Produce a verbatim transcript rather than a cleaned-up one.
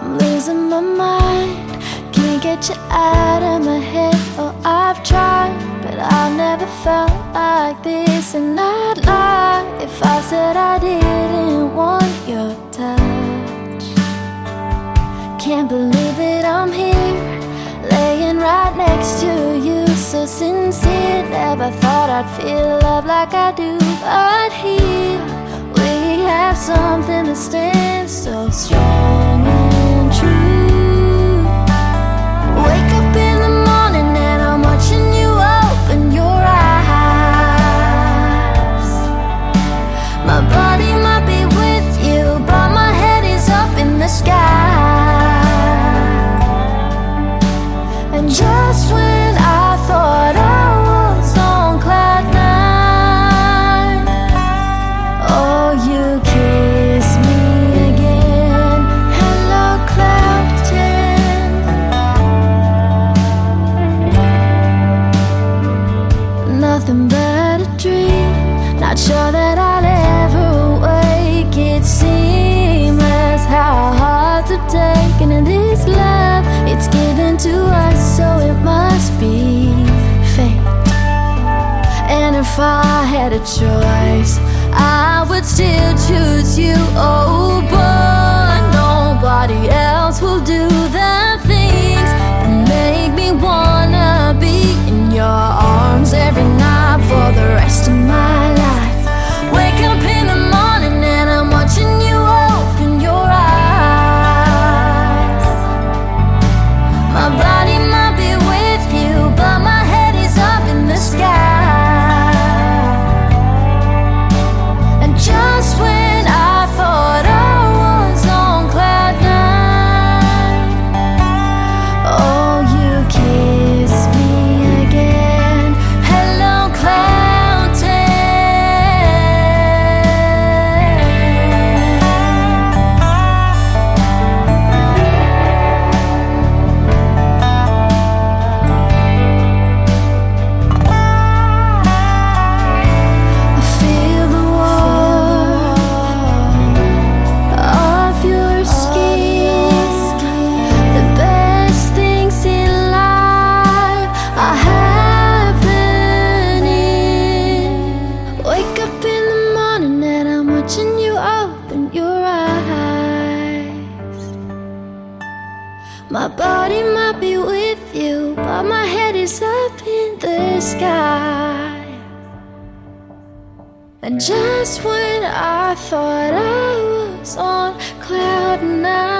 I'm losing my mind, can't get you out of my head. Oh, I've tried, but I've never felt like this. And I'd lie if I said I didn't want your touch. Can't believe that I'm here, laying right next to you, so sincere. Never thought I'd feel love like I do, but here we have something that stands so strong and true. Wake up in the morning and I'm watching you open your eyes. My body might be with you, but my head is up in the sky. And just when I thought I was on cloud nine, oh, you kissed me again. Hello, cloud ten. Nothing but a dream, not sure that I'll ever wake. It's seamless, how hard to take. And this love, it's given to us, so it must be fate. And if I had a choice, I would still choose you. Oh, but nobody else will do the things that make me wanna be in your arms every night for the rest of my life. Wake up in the morning and I'm watching you open your eyes. My body might be with you, but my head is up in the sky. And just when I thought I was on cloud nine, oh, you kissed me again. Hello, cloud ten. I feel the warmth of your skin. The best things in life are happening. Wake up in the morning and I'm watching you open your eyes. My body might be with you, but my head is up in the sky. And just when I thought I was on cloud nine,